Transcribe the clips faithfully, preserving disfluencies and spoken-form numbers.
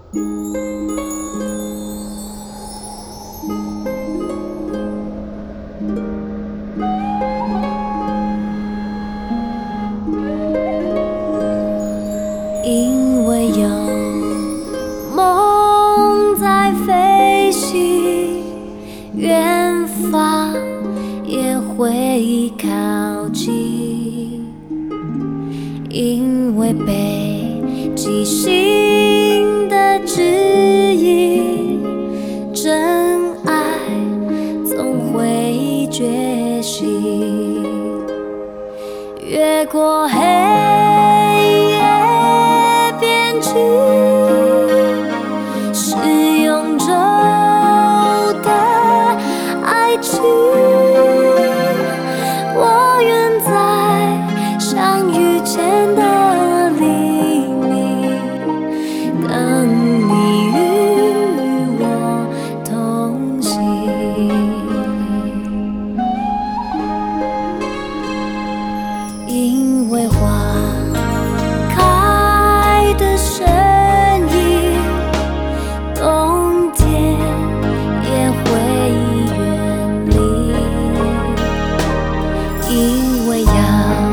因为有梦在飞行，远方也会靠近。因为被即兴的指引，真爱总会觉醒，越过黑夜边境，是永久的爱情。我愿在相遇前的黎明，等你与我同行。因为花开的声音，冬天也会远离。因为阳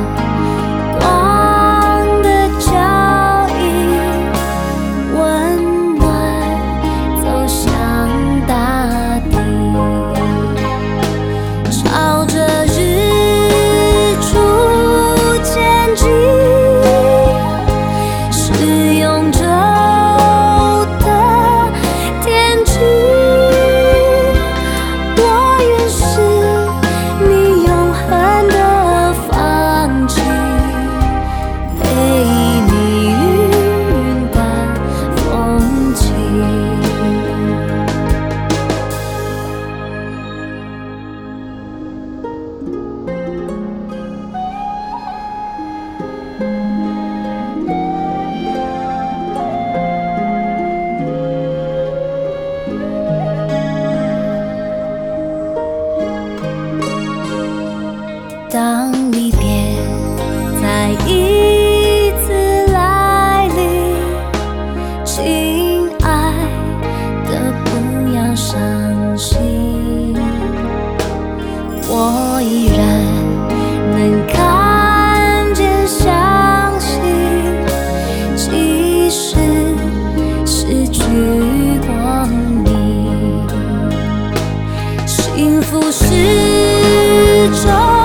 光的脚印，温暖走向大地，朝着日出前进，是永久的天际。我愿是你永恒的放晴，陪你云淡风轻。当离别再一次来临，亲爱的不要伤心，我依然能看见相信，即使失去光明，幸福是种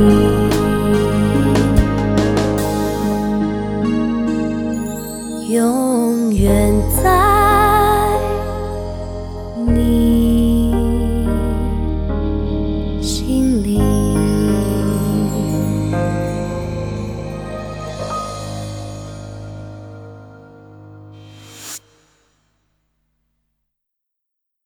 有